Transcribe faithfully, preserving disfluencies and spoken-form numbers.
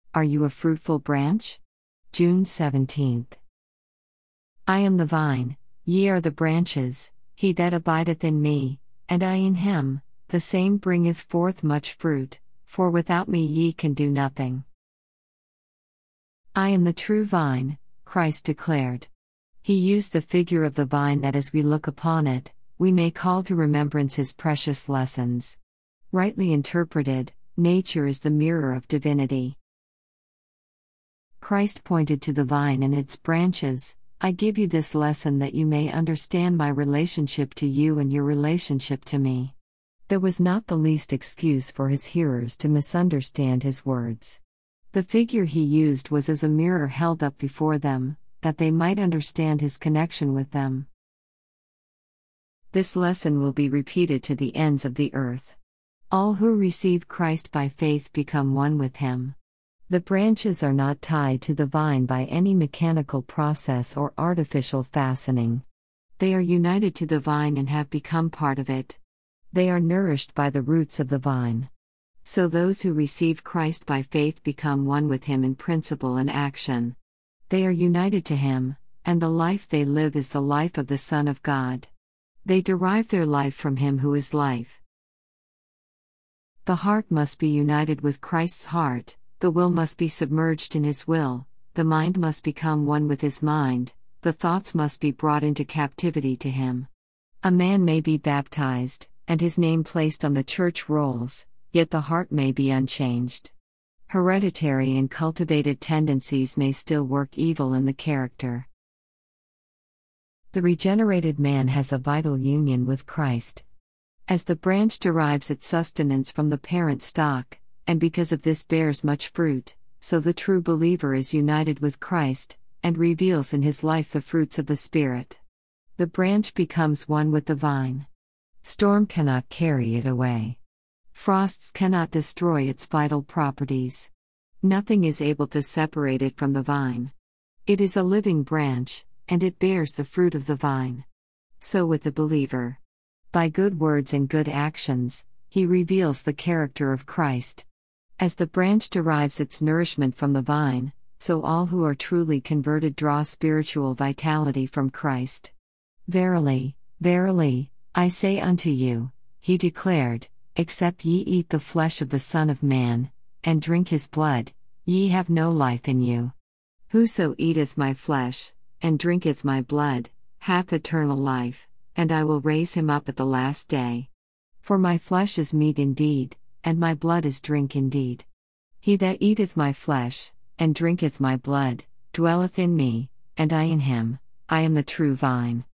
Are you a fruitful branch? June seventeenth. I am the vine, ye are the branches. He that abideth in me, and I in him, the same bringeth forth much fruit, for without me ye can do nothing. I am the true vine, Christ declared. He used the figure of the vine that as we look upon it, we may call to remembrance his precious lessons. Rightly interpreted, nature is the mirror of divinity. Christ pointed to the vine and its branches. I give you this lesson that you may understand my relationship to you and your relationship to me. There was not the least excuse for his hearers to misunderstand his words. The figure he used was as a mirror held up before them, that they might understand his connection with them. This lesson will be repeated to the ends of the earth. All who receive Christ by faith become one with him. The branches are not tied to the vine by any mechanical process or artificial fastening. They are united to the vine and have become part of it. They are nourished by the roots of the vine. So those who receive Christ by faith become one with him in principle and action. They are united to him, and the life they live is the life of the Son of God. They derive their life from him who is life. The heart must be united with Christ's heart. The will must be submerged in his will, the mind must become one with his mind, the thoughts must be brought into captivity to him. A man may be baptized, and his name placed on the church rolls, yet the heart may be unchanged. Hereditary and cultivated tendencies may still work evil in the character. The regenerated man has a vital union with Christ. As the branch derives its sustenance from the parent stock, and because of this bears much fruit, so the true believer is united with Christ, and reveals in his life the fruits of the Spirit. The branch becomes one with the vine. Storm cannot carry it away. Frosts cannot destroy its vital properties. Nothing is able to separate it from the vine. It is a living branch, and it bears the fruit of the vine. So with the believer. By good words and good actions, he reveals the character of Christ. As the branch derives its nourishment from the vine, so all who are truly converted draw spiritual vitality from Christ. Verily, verily, I say unto you, he declared, except ye eat the flesh of the Son of Man, and drink his blood, ye have no life in you. Whoso eateth my flesh, and drinketh my blood, hath eternal life, and I will raise him up at the last day. For my flesh is meat indeed, and my blood is drink indeed. He that eateth my flesh, and drinketh my blood, dwelleth in me, and I in him. I am the true vine.